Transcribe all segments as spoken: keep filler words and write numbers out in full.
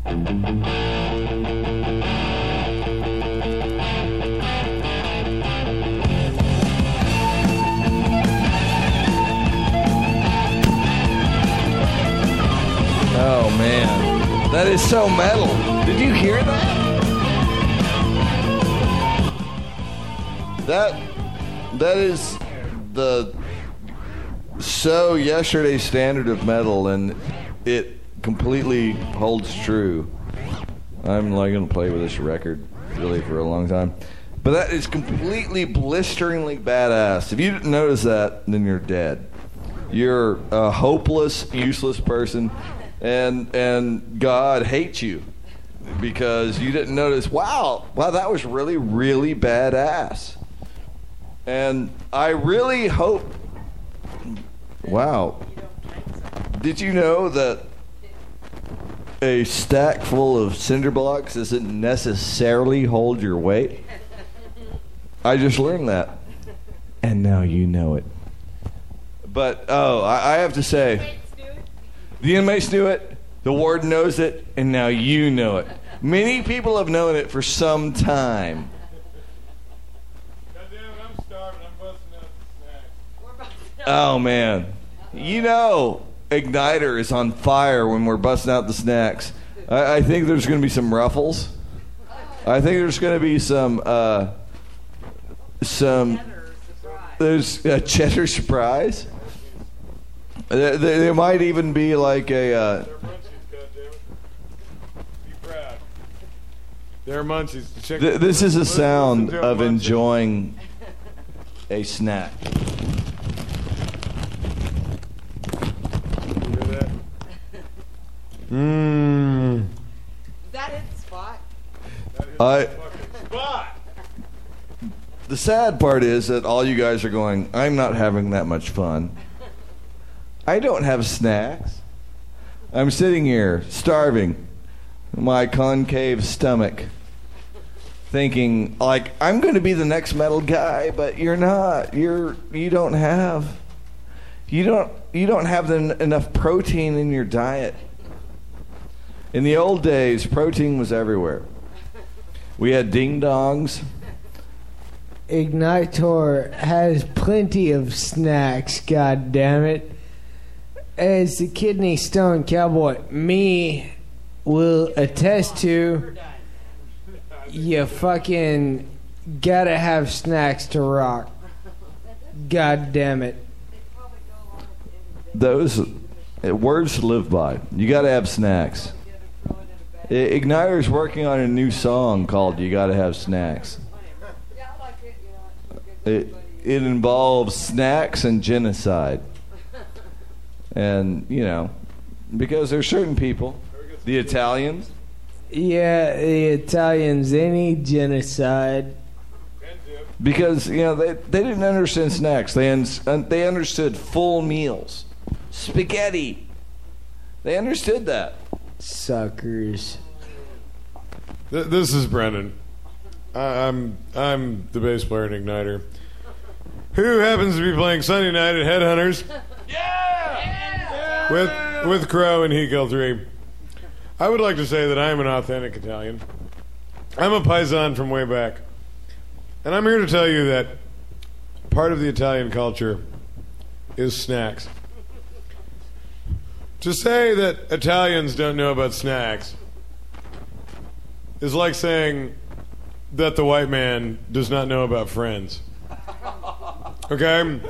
Oh man, that is so metal. Did you hear that? That that is the so yesterday standard of metal, and it completely holds true. I'm like going to play with this record really for a long time, but that is completely blisteringly badass. If you didn't notice that, then you're dead. You're a hopeless, useless person. And and God hates you because you didn't notice, wow, wow, that was really, really badass. And I really hope, wow, did you know that a stack full of cinder blocks doesn't necessarily hold your weight? I just learned that. And now you know it. But, oh, I, I have to say, the inmates knew it, the warden knows it, and now you know it. Many people have known it for some time. Goddamn it, I'm starving. I'm busting out the snacks. Oh, man. You know Igniter is on fire when we're busting out the snacks. I, I think there's going to be some ruffles. I think there's going to be some, uh, some, there's a cheddar surprise. There, there, there might even be like a. Uh, They're munchies, goddammit. Be proud. They're munchies. Check th- this is a listen, sound listen to of them munchies. enjoying a snack. You hear that? Mmm. Is that it, Spot? That is I- a fucking spot. The sad part is that all you guys are going, I'm not having that much fun. I don't have snacks. I'm sitting here starving, my concave stomach, thinking like I'm going to be the next metal guy, but you're not. You're you don't have you don't you don't have the, enough protein in your diet. In the old days, protein was everywhere. We had ding dongs. Ignitor has plenty of snacks, god damn it. As the kidney stone cowboy me will attest to, you fucking gotta have snacks to rock. God damn it. Those uh, words to live by. You got to have snacks. I- Igniter's working on a new song called "You Gotta Have Snacks." It it involves snacks and genocide, and you know, because there's certain people, the Italians. Yeah, the Italians, any genocide. Because you know they they didn't understand snacks. They un- they understood full meals, spaghetti. They understood that. Suckers. Th- This is Brendan. I- I'm I'm the bass player in Igniter, who happens to be playing Sunday night at Headhunters. Yeah! With with Crow and He Kill Three. I would like to say that I am an authentic Italian. I'm a paisan from way back, and I'm here to tell you that part of the Italian culture is snacks. To say that Italians don't know about snacks is like saying that the white man does not know about friends. Okay?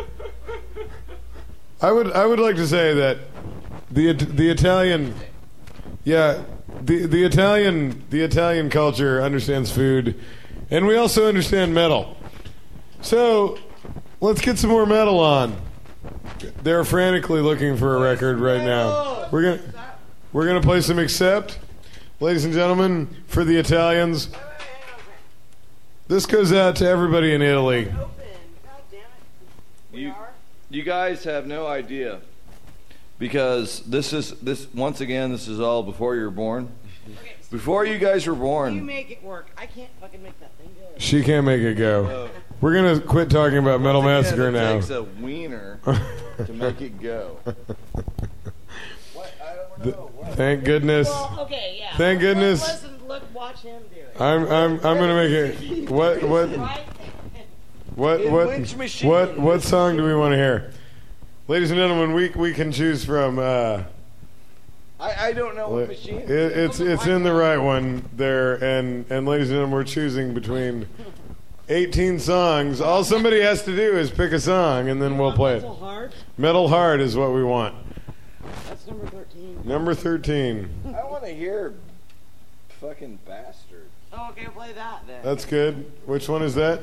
I would I would like to say that the the Italian yeah, the the Italian the Italian culture understands food, and we also understand metal. So, let's get some more metal on. They're frantically looking for a record right now. We're going to we're going to play some Accept. Ladies and gentlemen, for the Italians. This goes out to everybody in Italy. You, you guys have no idea, because this is this once again. This is all before you were born. Okay, so Before you guys were you born. make it work. I can't fucking make that thing go. She can't make it go. We're going to quit talking about Metal Once Massacre again, it now. takes a wiener to make it go. What? I don't Th- thank goodness. Well, okay, yeah. Thank goodness. Listen, look, watch him do it. I'm I'm I'm gonna make it. What what Right? what In what which machine? what what song do we want to hear? Ladies and gentlemen, we we can choose from. Uh, I, I don't know what machine. It, it's it's in the right one there, and and ladies and gentlemen, we're choosing between eighteen songs. All somebody has to do is pick a song, and then we'll play it. Metal Heart? Metal Heart is what we want. That's number thirteen. Number thirteen. I want to hear fucking bastard. Oh, okay, play that then. That's good. Which one is that?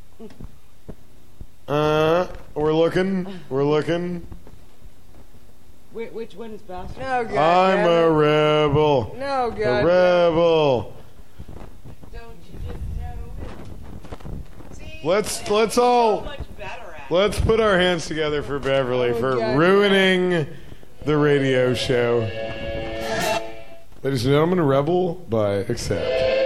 Uh, we're looking. We're looking. Wait, which one is Bastard? No, God. I'm a rebel. No, A God. rebel. Don't you just know it? See, Let's let's so all much better at it. let's put our hands together for Beverly Oh, for God. ruining the radio show. Ladies and gentlemen, Rebel by Accept.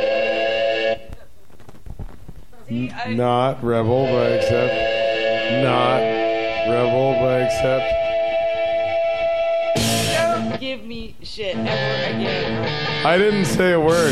See, I, Not Rebel by Accept. Not Rebel by Accept. don't give me shit ever again. I didn't say a word.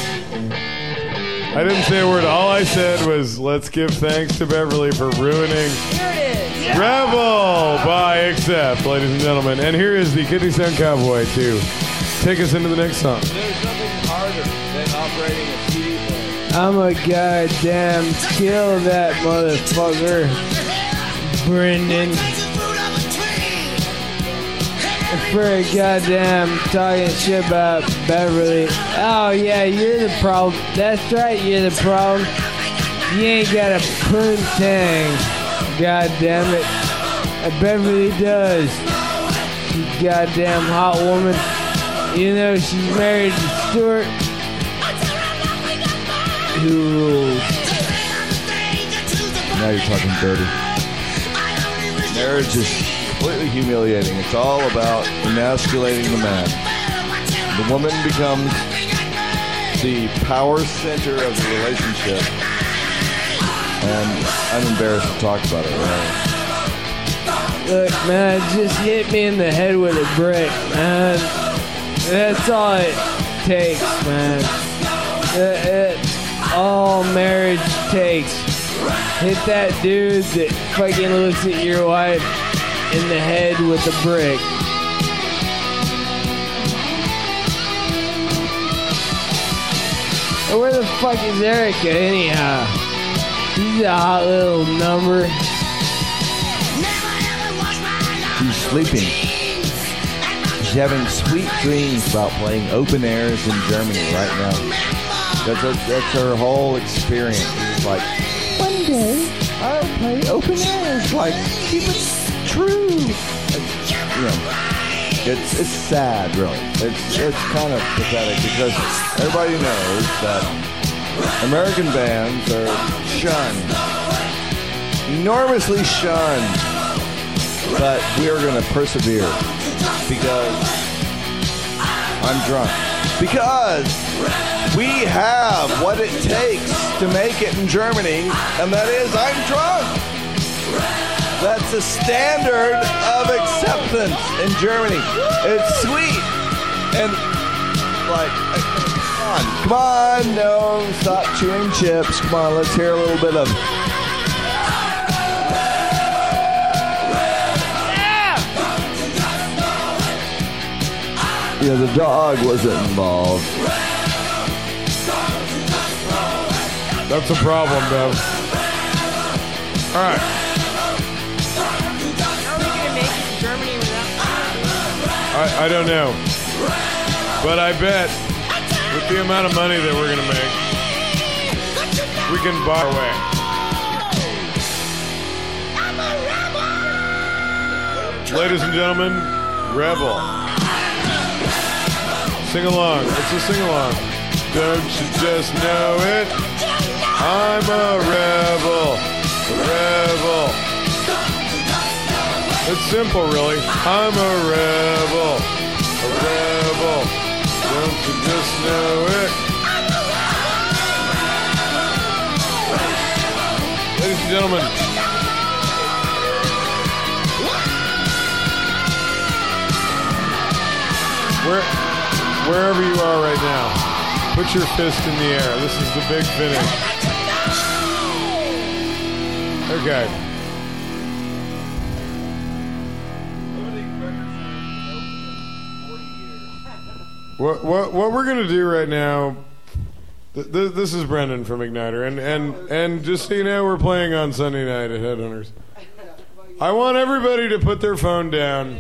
I didn't say a word. All I said was, let's give thanks to Beverly for ruining Here it is. Rebel by Accept, ladies and gentlemen. And here is the Kidney Stone Cowboy to take us into the next song. There's nothing harder than operating a C D player. I'm a goddamn kill that motherfucker, Brendan. For a goddamn talking shit about Beverly. Oh yeah, you're the problem. That's right, you're the problem. You ain't got a poontang. God damn it. And Beverly does. You goddamn hot woman. You know she's married to Stuart. Who rules? Now you're talking dirty. Marriage is completely humiliating. It's all about emasculating the man. The woman becomes the power center of the relationship. And I'm embarrassed to talk about it, right? Look, man, just hit me in the head with a brick, man. That's all it takes, man. That- That's all marriage takes. Hit that dude that fucking looks at your wife in the head with a brick. Where the fuck is Erica anyhow? She's a hot little number. She's sleeping. She's having sweet dreams about playing open airs in Germany right now. That's her, that's her whole experience. It's like, one day I'll play open airs, like, keep it true. It's, you know, it's, it's sad, really. It's, it's kind of pathetic because everybody knows that American bands are shunned, enormously shunned, but we are going to persevere because I'm drunk. Because we have what it takes to make it in Germany, and that is I'm drunk. That's the standard of acceptance in Germany. It's sweet. And, like, come on. Come on. No, stop chewing chips. Come on, let's hear a little bit of... Yeah, the dog wasn't involved. That's a problem, Bev. All right. How are we gonna make it to Germany without? I, I don't know. But I bet with the amount of money that we're going to make, we can buy our way. Ladies and gentlemen, Rebel. Sing along. It's a sing along. Don't you just know it? I'm a rebel. A rebel. It's simple, really. I'm a rebel. A rebel. Don't you just know it? Ladies and gentlemen. Where, wherever you are right now, put your fist in the air. This is the big finish. Okay. What what what we're gonna do right now? Th- th- this is Brendan from Igniter, and and and just so you know, we're playing on Sunday night at Headhunters. I want everybody to put their phone down.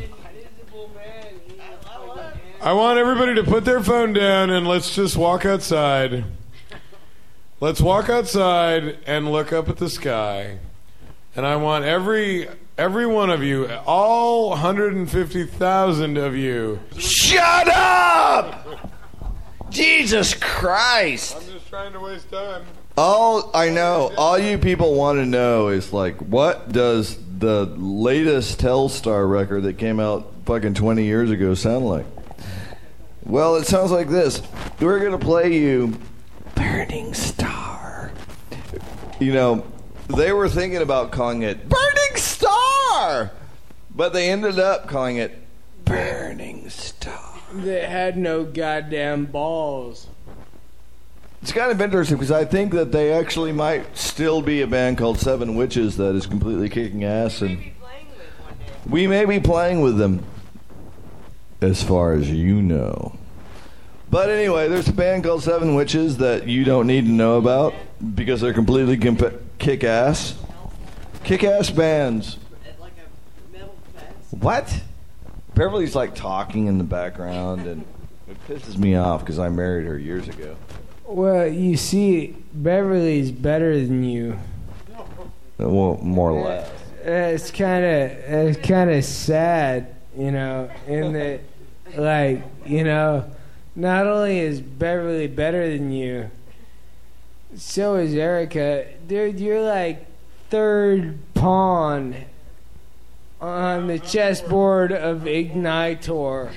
I want everybody to put their phone down and let's just walk outside. Let's walk outside and look up at the sky. And I want every every one of you, all one hundred fifty thousand of you. Shut up! Jesus Christ! I'm just trying to waste time. All I know, all you people want to know is like, what does the latest Telstar record that came out fucking twenty years ago sound like? Well, it sounds like this. We're going to play you Burning Star. You know, they were thinking about calling it Burning Star, but they ended up calling it Burning Star. They had no goddamn balls. It's kind of interesting because I think that they actually might still be a band called Seven Witches that is completely kicking ass, and we may be playing with them, as far as you know. But anyway, there's a band called Seven Witches that you don't need to know about because they're completely comp- kick-ass. Kick-ass bands. Like a metal fest. What? Beverly's like talking in the background, and it pisses me off because I married her years ago. Well, you see, Beverly's better than you. Well, more or less. It's kind of it's kind of sad, you know, in that, like, you know, not only is Beverly better than you, so is Erica. Dude, you're like third pawn on the chessboard of Ignitor.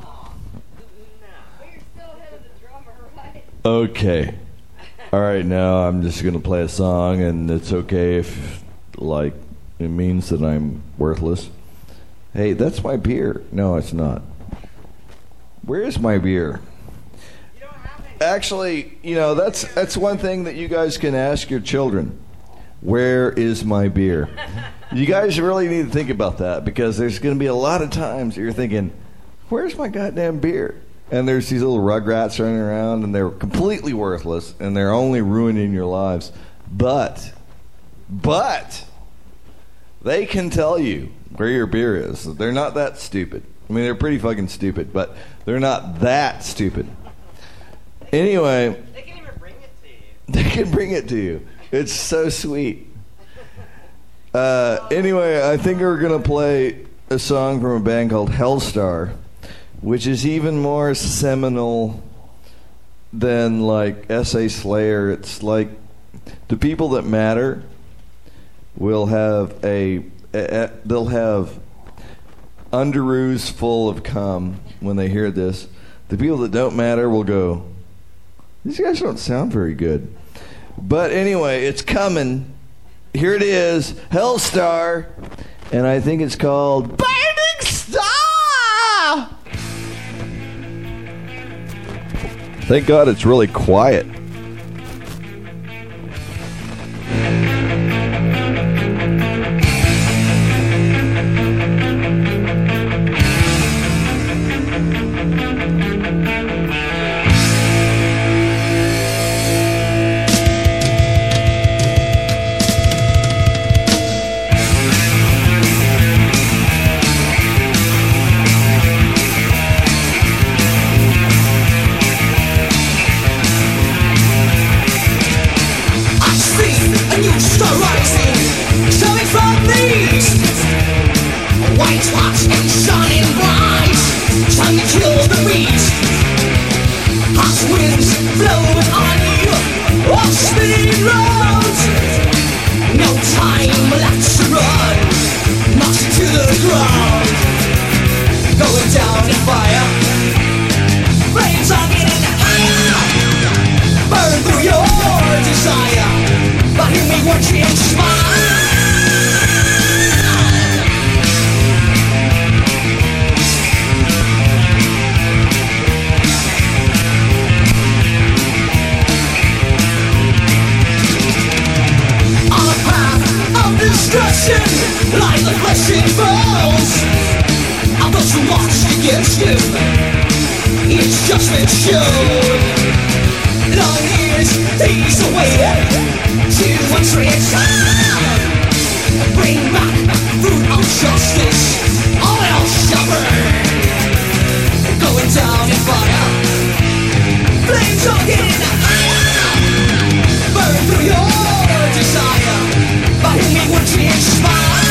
Okay. All right, now I'm just going to play a song, and it's okay if, like, it means that I'm worthless. Hey, that's my beer. No, it's not. Where is my beer? You don't have any. Actually, you know, that's that's one thing that you guys can ask your children. Where is my beer? You guys really need to think about that, because there's going to be a lot of times that you're thinking, where's my goddamn beer? And there's these little rugrats running around, and they're completely worthless, and they're only ruining your lives. But, but, they can tell you where your beer is. They're not that stupid. I mean, they're pretty fucking stupid, but they're not that stupid. Anyway, They can even bring it to you. they can bring it to you. It's so sweet. Uh, anyway, I think we're going to play a song from a band called Hellstar, which is even more seminal than, like, S A Slayer. It's like the people that matter will have a, a, a they'll have underoos full of cum when they hear this. The people that don't matter will go, these guys don't sound very good. But anyway, it's coming. Here it is, Hellstar, and I think it's called Burning Star! Thank God it's really quiet. Long years he's awaited to a transition. Bring back fruit of justice. All else shall burn. Going down in fire. Flames are getting higher. Burn through your desire. By whom we were transpired.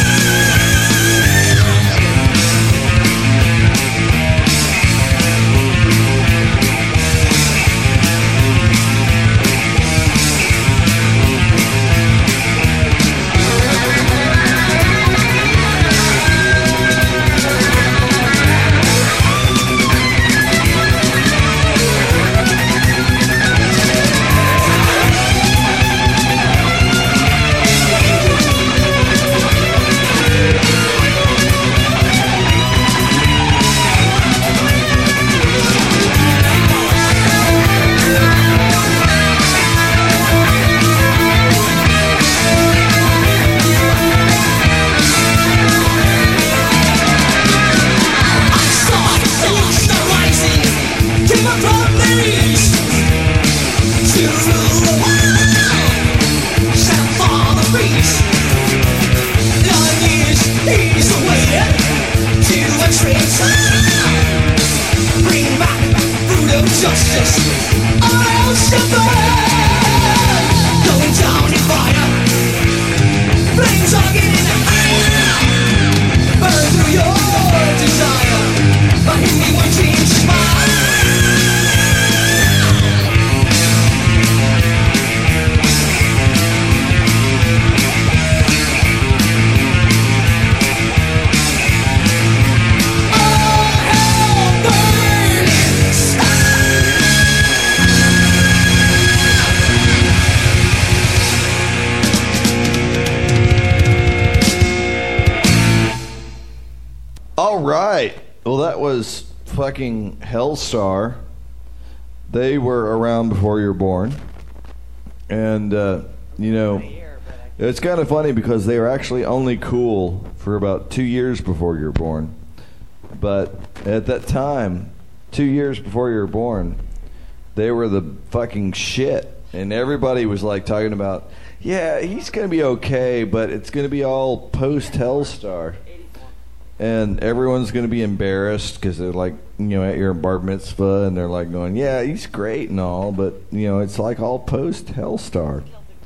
All right. Well, that was fucking Hellstar. They were around before you were born. And, uh, you know, it's kind of funny because they were actually only cool for about two years before you were born. But at that time, two years before you were born, they were the fucking shit. And everybody was like talking about, yeah, he's going to be okay, but it's going to be all post-Hellstar. And everyone's going to be embarrassed because they're like, you know, at your bar mitzvah, and they're like going, yeah, he's great and all, but, you know, it's like all post-Hellstar.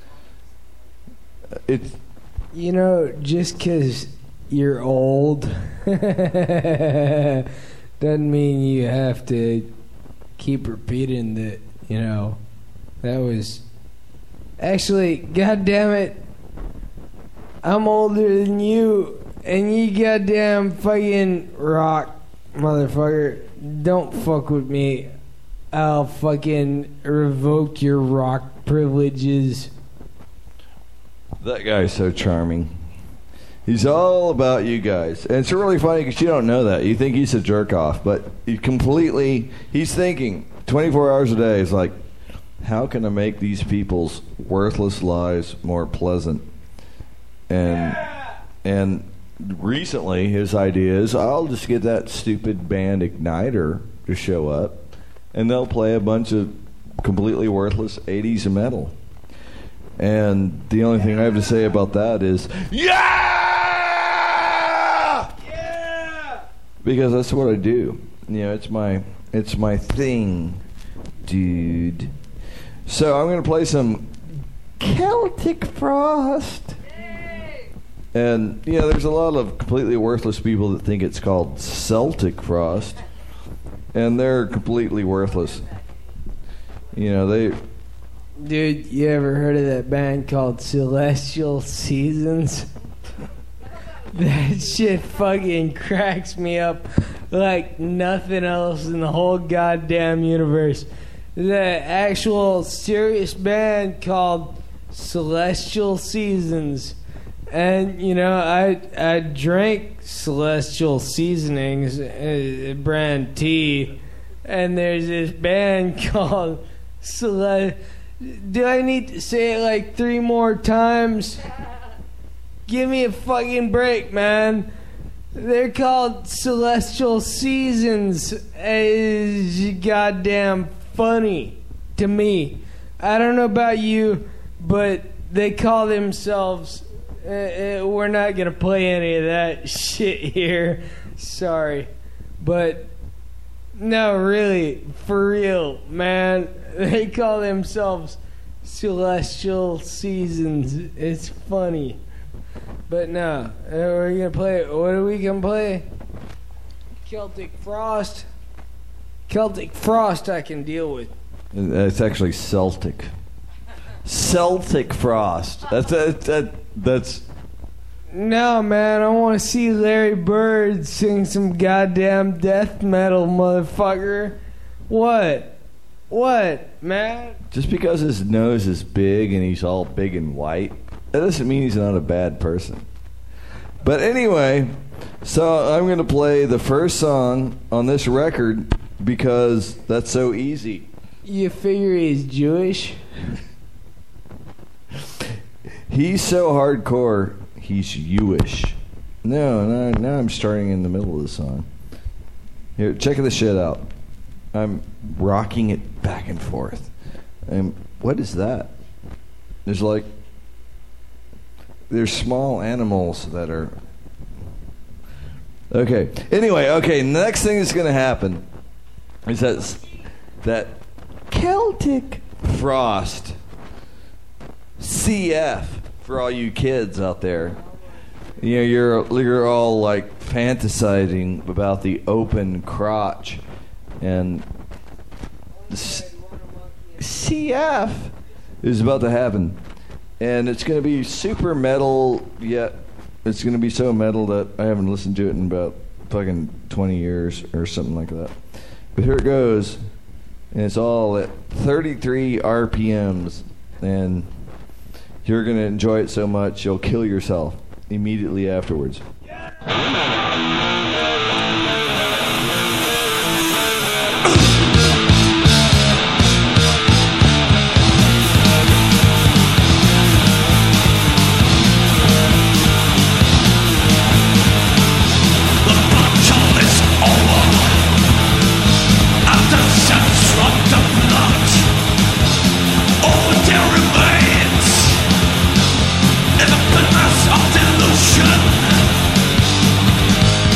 It's, you know, just because you're old doesn't mean you have to keep repeating that, you know, that was... Actually, God damn it, I'm older than you. And you goddamn fucking rock, motherfucker. Don't fuck with me. I'll fucking revoke your rock privileges. that guy's so charming. He's all about you guys. And it's really funny because you don't know that. You think he's a jerk off, but he completely, he's thinking twenty-four hours a day. He's like, how can I make these people's worthless lives more pleasant? And, and, recently, his idea is, I'll just get that stupid band Igniter to show up, and they'll play a bunch of completely worthless eighties metal. And the only thing I have to say about that is, yeah! Yeah! Because that's what I do. You know, it's my, it's my thing, dude. So I'm going to play some Celtic Frost. And, you know, there's a lot of completely worthless people that think it's called Celtic Frost. And they're completely worthless. You know, they... Dude, you ever heard of that band called Celestial Seasons? That shit fucking cracks me up like nothing else in the whole goddamn universe. The actual serious band called Celestial Seasons. And, you know, I I drank Celestial Seasonings, uh, brand tea, and there's this band called Celestial... Do I need to say it like three more times? Give me a fucking break, man. They're called celestial seasons. It's goddamn funny to me. I don't know about you, but they call themselves... Uh, uh, we're not going to play any of that shit here. Sorry. But, no, really, for real, man. They call themselves celestial seasons. It's funny. But no, uh, we're gonna play. What are we gonna play? Celtic Frost. Celtic Frost, I can deal with. It's actually Celtic. Celtic Frost. That's that, that. That's. No, man, I want to see Larry Bird sing some goddamn death metal, motherfucker. What? What, man? Just because his nose is big and he's all big and white, that doesn't mean he's not a bad person. But anyway, so I'm going to play the first song on this record because that's so easy. You figure he's Jewish? He's so hardcore, he's Jewish. No, no, now I'm starting in the middle of the song. Here, check this shit out. I'm rocking it back and forth. And what is that? There's like... There's small animals that are... Okay. Anyway, okay, next thing that's going to happen is that, that Celtic Frost, C F, for all you kids out there. You know, you're, you're all like fantasizing about the open crotch. And C F is about to happen. And it's going to be super metal, yet it's going to be so metal that I haven't listened to it in about fucking twenty years or something like that. But here it goes, and it's all at thirty-three R P Ms, and you're going to enjoy it so much you'll kill yourself immediately afterwards. In the goodness of delusion,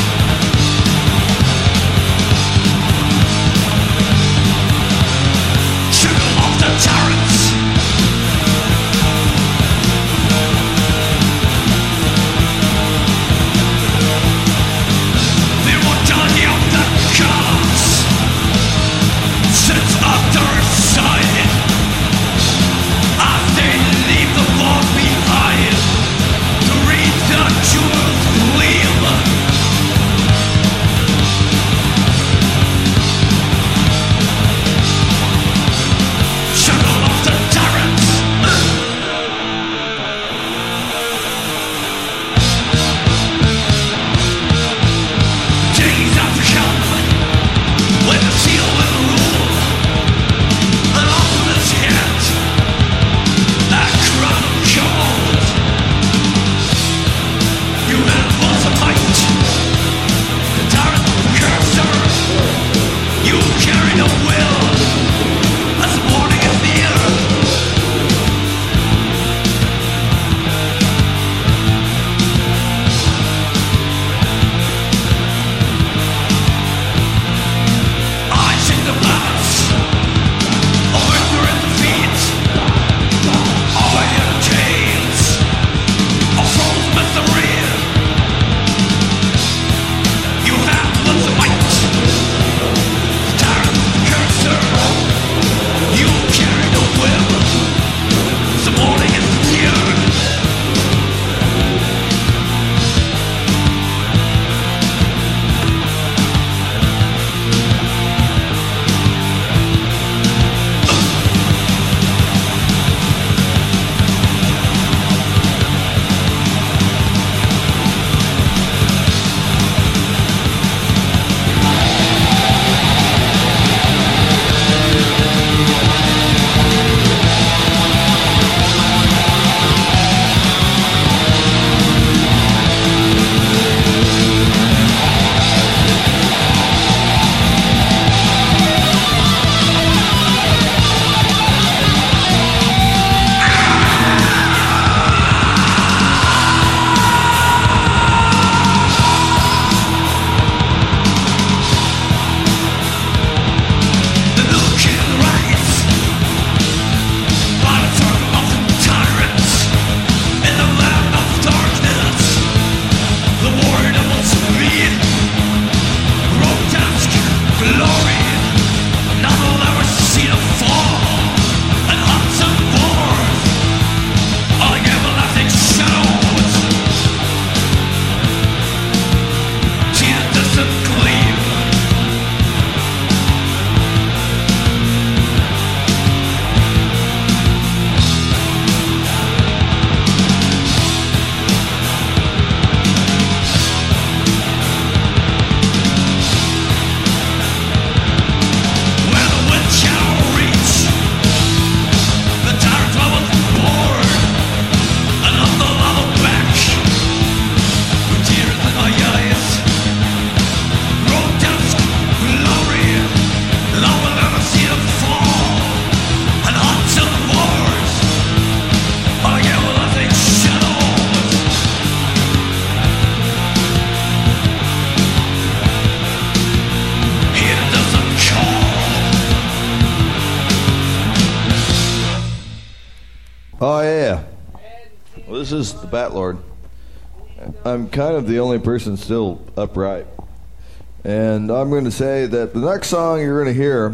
Oh yeah. Well, this is the Bat Lord. I'm kind of the only person still upright, and I'm going to say that the next song you're going to hear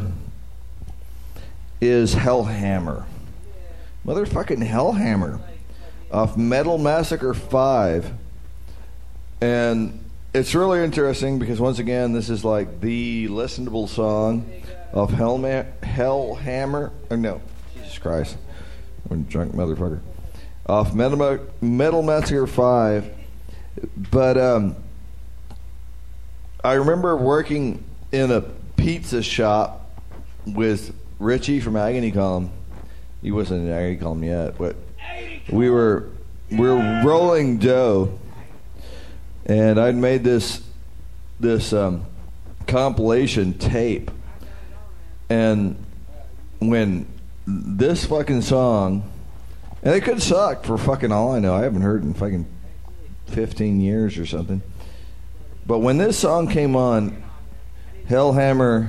is Hellhammer. Motherfucking Hellhammer off Metal Massacre five. And it's really interesting because, once again, this is like the listenable song of Hellma- Hellhammer. Or no, Jesus Christ. I'm a drunk motherfucker. Off Metal, Metal Massacre five. But um, I remember working in a pizza shop with Richie from Agony Column. He wasn't in Agony Column yet, but we were we were rolling dough, and I'd made this this um, compilation tape, and when this fucking song, and it could suck for fucking all I know. I haven't heard it in fucking fifteen years or something. But when this song came on, Hellhammer,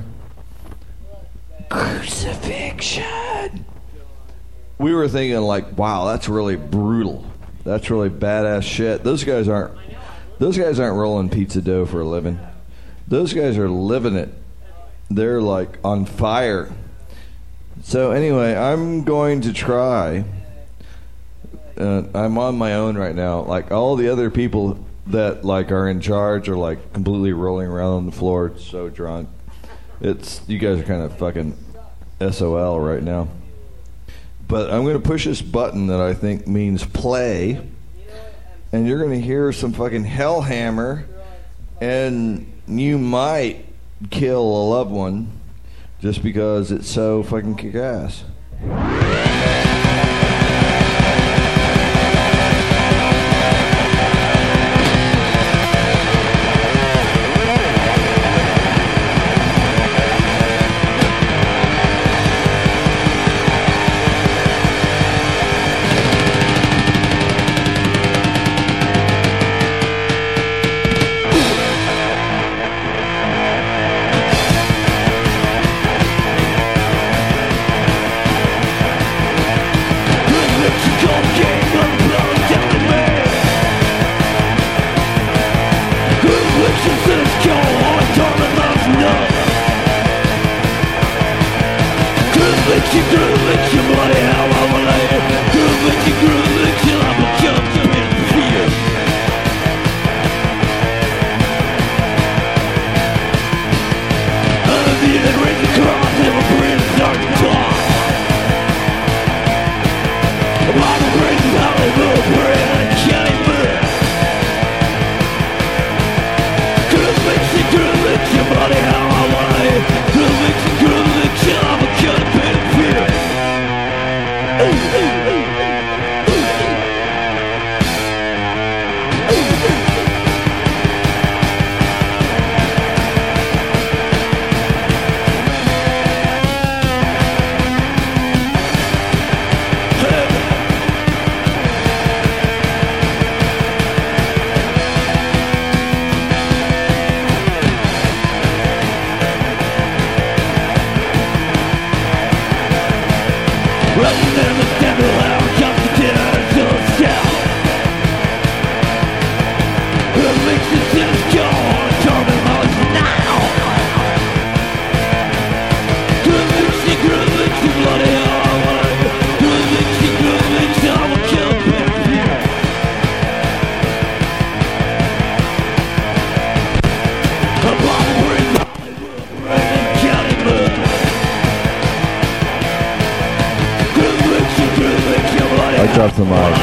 Crucifixion, we were thinking like, wow, that's really brutal. That's really badass shit. Those guys aren't those guys aren't rolling pizza dough for a living. Those guys are living it. They're like on fire. So anyway, I'm going to try. Uh, I'm on my own right now. Like all the other people that like are in charge are like completely rolling around on the floor, so drunk. It's you guys are kind of fucking S O L right now. But I'm going to push this button that I think means play, and you're going to hear some fucking Hellhammer, and you might kill a loved one just because it's so fucking kick-ass. Drop the mic.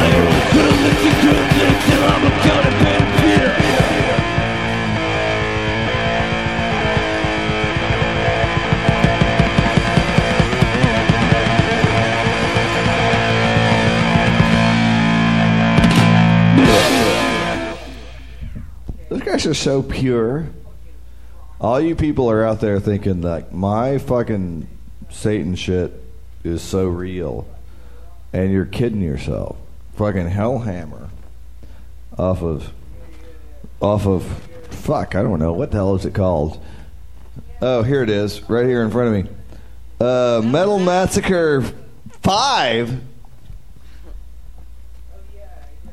Those guys are so pure. All you people are out there thinking like my fucking Satan shit is so real. And you're kidding yourself. Fucking Hellhammer. Off of... Off of... Fuck, I don't know. What the hell is it called? Oh, here it is. Right here in front of me. Uh, Metal Massacre five.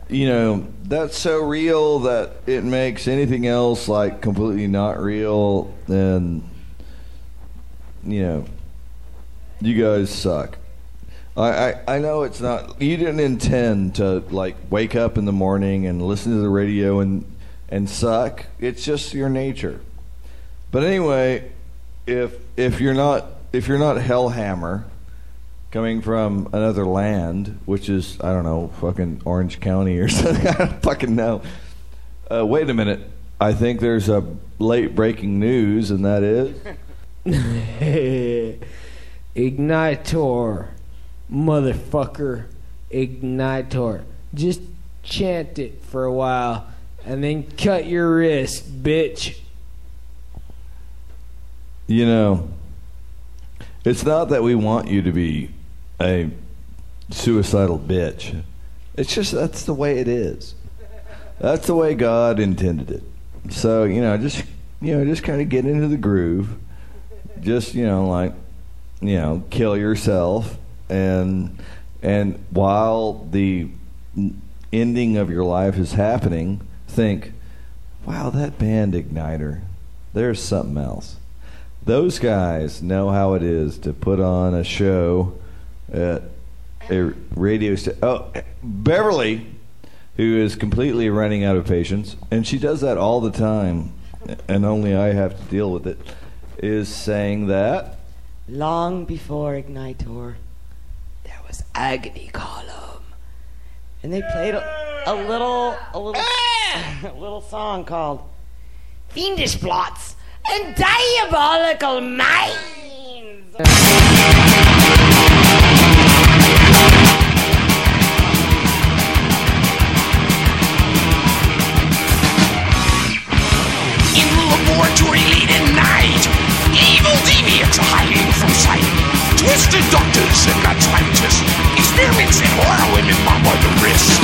you know, that's so real that it makes anything else like completely not real. And you know, you guys suck. I, I, I know it's not. You didn't intend to like wake up in the morning and listen to the radio and and suck. It's just your nature. But anyway, if if you're not if you're not Hellhammer, coming from another land, which is, I don't know, fucking Orange County or something. I don't fucking know. Uh, wait a minute. I think there's a late breaking news, and that is... Ignitor. Motherfucker. Ignitor. Just chant it for a while, and then cut your wrist, bitch. You know, it's not that we want you to be a suicidal bitch. It's just that's the way it is. That's the way God intended it. So, you know, just you know, just kind of get into the groove. Just, you know, like, you know, kill yourself, and and while the ending of your life is happening, think, wow, that band Igniter, there's something else. Those guys know how it is to put on a show at a radio station. Oh, Beverly, who is completely running out of patience, and she does that all the time, and only I have to deal with it, is saying that long before Ignitor, there was Agony Column, and they played a, a little, a little, a little song called "Fiendish Plots and Diabolical Minds." Laboratory late at night, evil deviants are hiding from sight. Twisted doctors and mad scientists, experiments in heroin and mom by the wrist.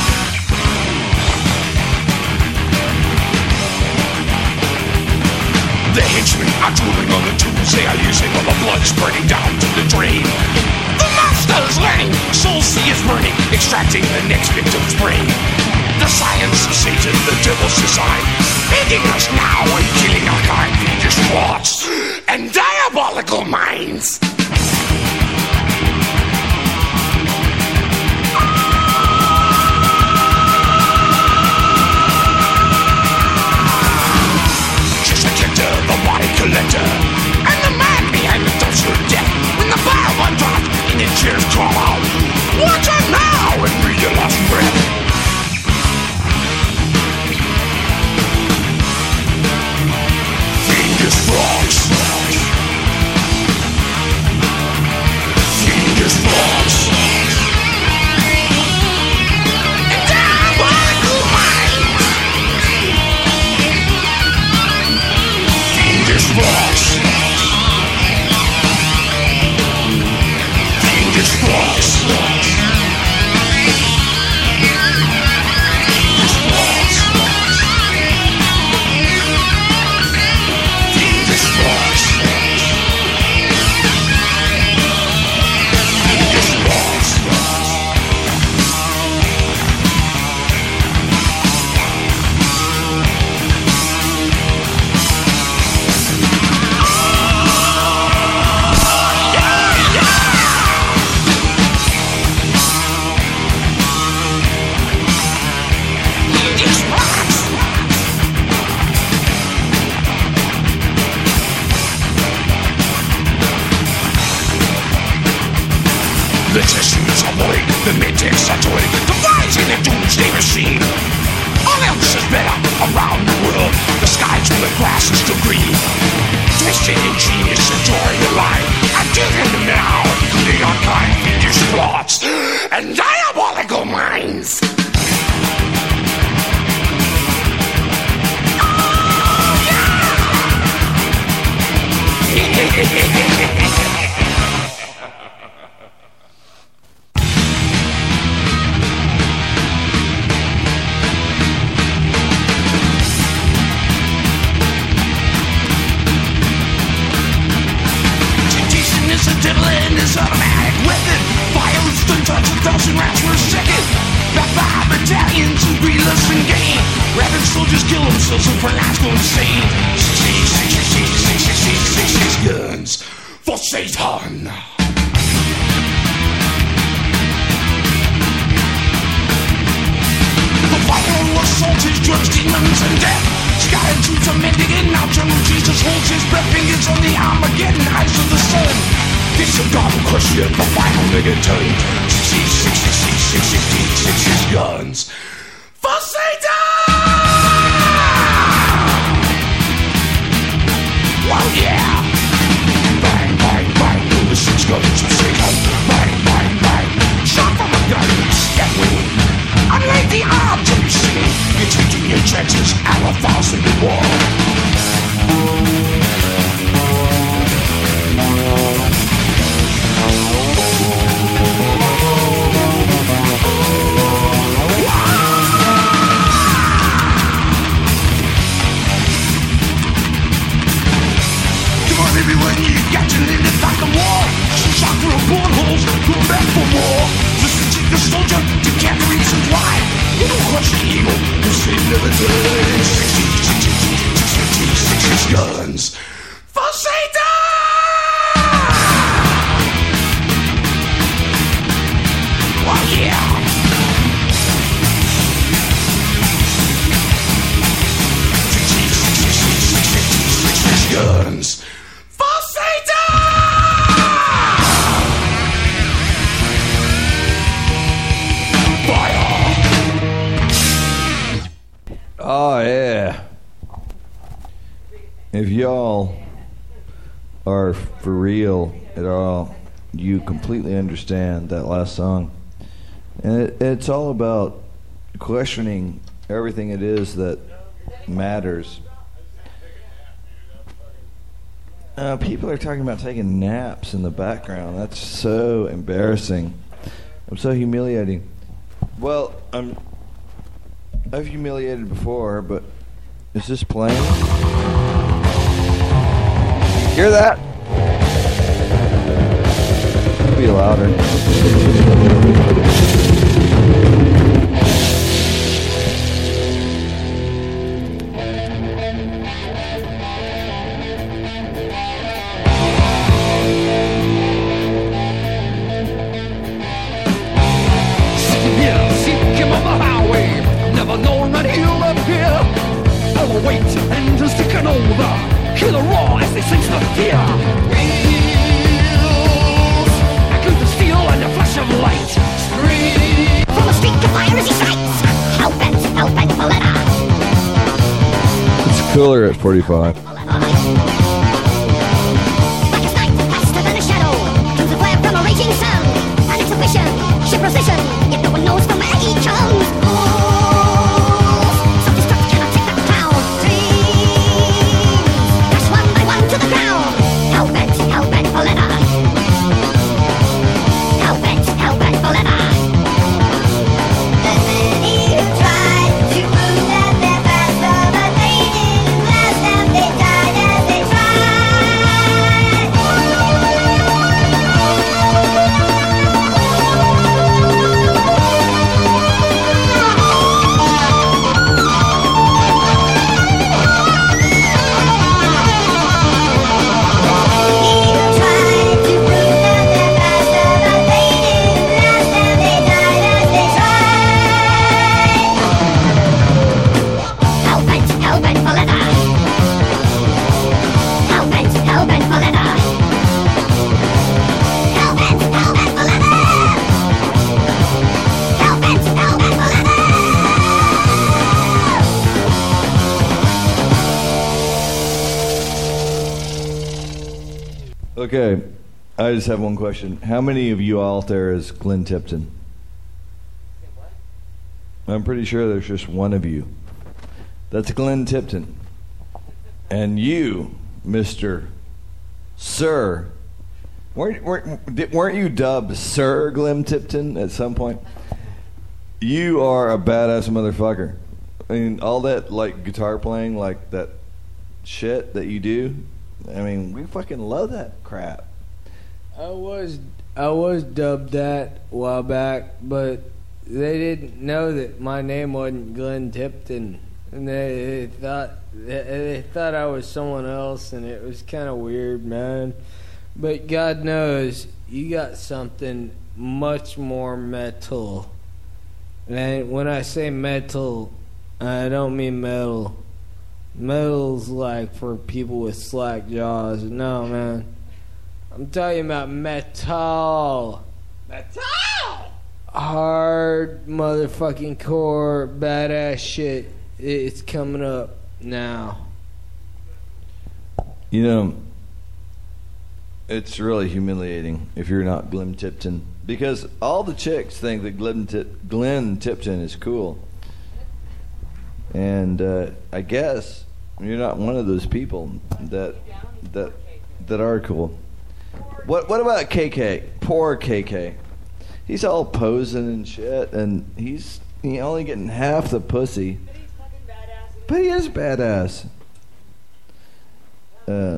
The henchmen are drooling on the tools they are using, while the blood's burning down to the drain. The monster is learning, soul sea is burning, extracting the next victim's brain. The science of Satan, the devil's design, making us now and killing our kind, fiendish plots and diabolical minds. Just a killer, the body collector, and the man behind the dumpster death. When the bar runs out and the cheers call out, watch out now and breathe your last breath. Fiendish frogs. Fiendish frogs. And diabolical minds. Fiendish frogs. Fiendish frogs. The tissues are void, the matrix are toyed, devising a doomsday machine. All else is better around the world, the skies where the grass is still green. Twisted ingenious and joy alive, I'm doing them now, including our kind, fiendish plots and diabolical minds. Temptation is the devil and so supernatural insane. Six, six, six, six, six, six, six, six, six guns for Satan. The final assault is drugs, demons, and death. Sky and truth are mending in now. General Jesus holds his breath, fingers on the Armageddon, eyes of the sun. It's a double question, the final negative. Six, six, six, six, six, six, six, six, six guns for Satan! Well, yeah! Bang, bang, bang, through the six guns for Satan. Bang, bang, bang, shot from a gun, get wing. Unlike the odds of sin, you're taking your chances at a thousand to one. Baby, when you got your in it like a war, she shot through portholes, going back for more. Listen to the soldier, to get the reasons why. You don't crush the evil, you say never die. Sixty, sixty, sixty, sixty, sixty guns for Satan! Oh yeah! Sixty, sixty, sixty, sixty, sixty guns. Oh, yeah. If y'all are for real at all, you completely understand that last song. And it, it's all about questioning everything it is that matters. Uh, people are talking about taking naps in the background. That's so embarrassing. I'm so humiliating. Well, I'm... I've humiliated before, but is this playing? Hear that? Be louder. Wait and just taken over. Kill the raw as they sense the fear. Wheels echo the steel and the flash of light. Scream from a streak of fire as he strikes. Hellbent, hellbent, Valletta. It's cooler at forty-five. Black as night, faster than a shadow. Comes a flare from a raging sun. And it's a vision, ship precision. Yet no one knows from where he comes. Okay, I just have one question. How many of you out there is Glenn Tipton? I'm pretty sure there's just one of you. That's Glenn Tipton. And you, Mister Sir, weren't, weren't, weren't you dubbed Sir Glenn Tipton at some point? You are a badass motherfucker. I mean, all that like guitar playing, like that shit that you do, I mean, we fucking love that crap. I was I was dubbed that a while back, but they didn't know that my name wasn't Glenn Tipton. and they, they thought they, they thought I was someone else, and it was kind of weird, man. But God knows you got something much more metal. And when I say metal, I don't mean metal. Metal's like for people with slack jaws. No, man. I'm talking about metal. Metal! Hard motherfucking core, badass shit. It's coming up now. You know, it's really humiliating if you're not Glenn Tipton, because all the chicks think that Glenn, Tip- Glenn Tipton is cool. And uh, I guess you're not one of those people that that that are cool. What what about K K? Poor K K. He's all posing and shit, and he's he only getting half the pussy. But he's fucking badass. But he is badass. Uh,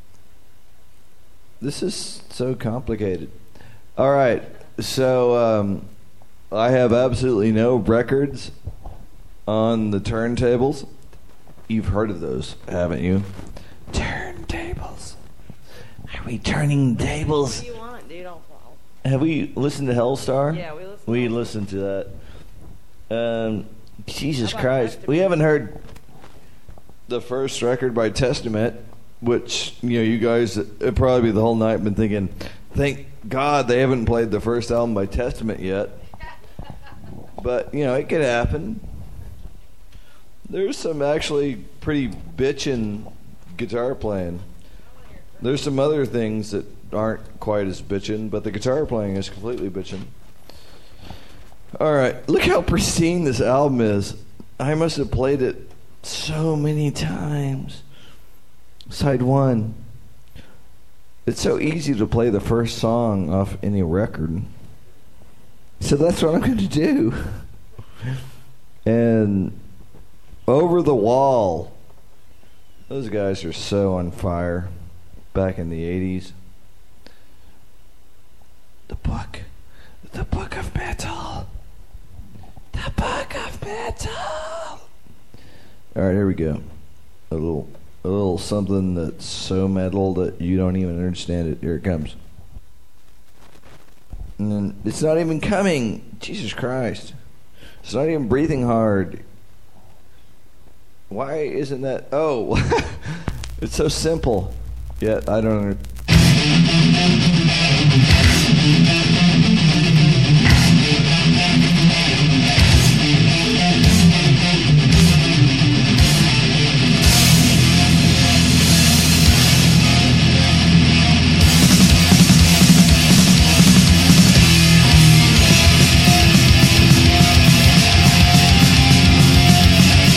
this is so complicated. All right, so um, I have absolutely no records on the turntables. You've heard of those, haven't you? Turntables. Are we turning tables? What do you want, dude? I'll follow. Have we listened to Hellstar? Yeah, we listened. We to listened to that. Um, Jesus How about Christ. Testament? We haven't heard the first record by Testament, which, you know, you guys have probably the whole night been thinking, thank God they haven't played the first album by Testament yet. But, you know, it could happen. There's some actually pretty bitchin' guitar playing. There's some other things that aren't quite as bitchin', but the guitar playing is completely bitchin'. All right, look how pristine this album is. I must have played it so many times. Side one. It's so easy to play the first song off any record. So that's what I'm going to do. And Over the Wall. Those guys are so on fire back in the eighties. The book. The Book of Metal. The Book of Metal. All right, here we go. A little, a little something that's so metal that you don't even understand it. Here it comes. And then it's not even coming. Jesus Christ. It's not even breathing hard. Why isn't that? Oh, it's so simple. Yet I don't understand.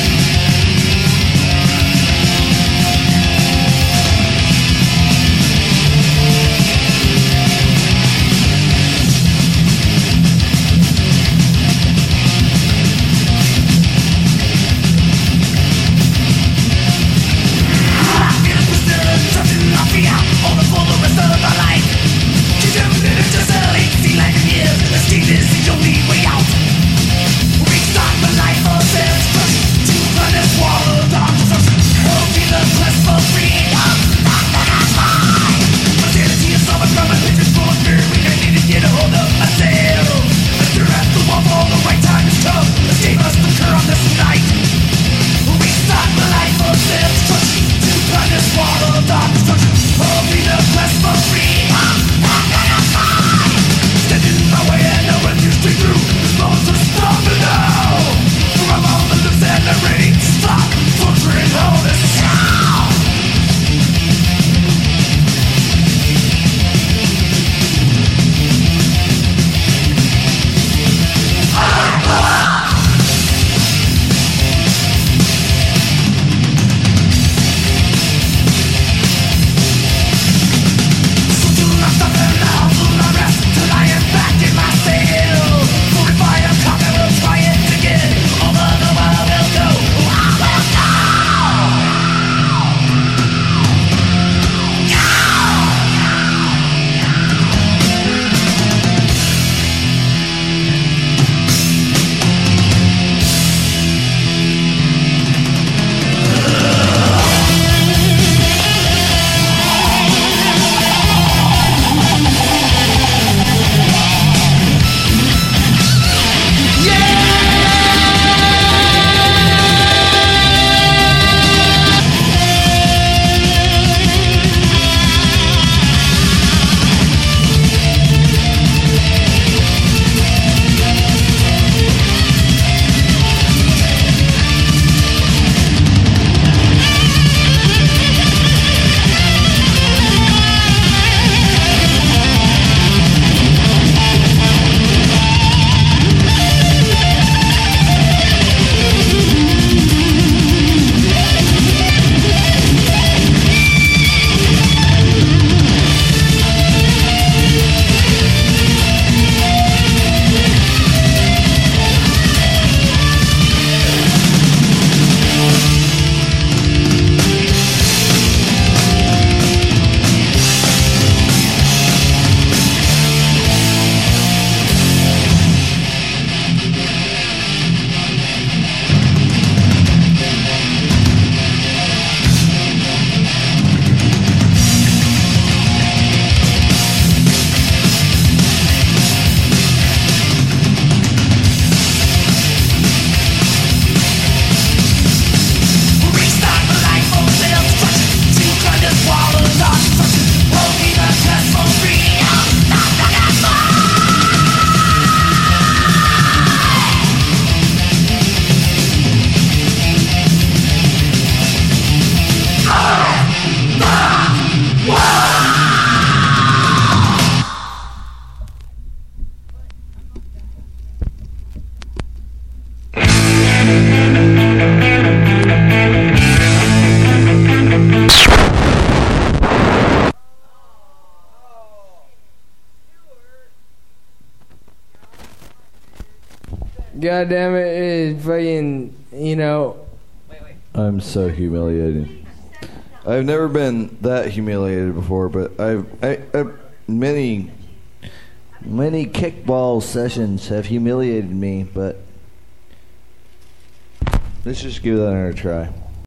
Thank God damn it, it is fucking, you know. I'm so humiliated. I've never been that humiliated before, but I've I, I, many many kickball sessions have humiliated me. But let's just give that another try.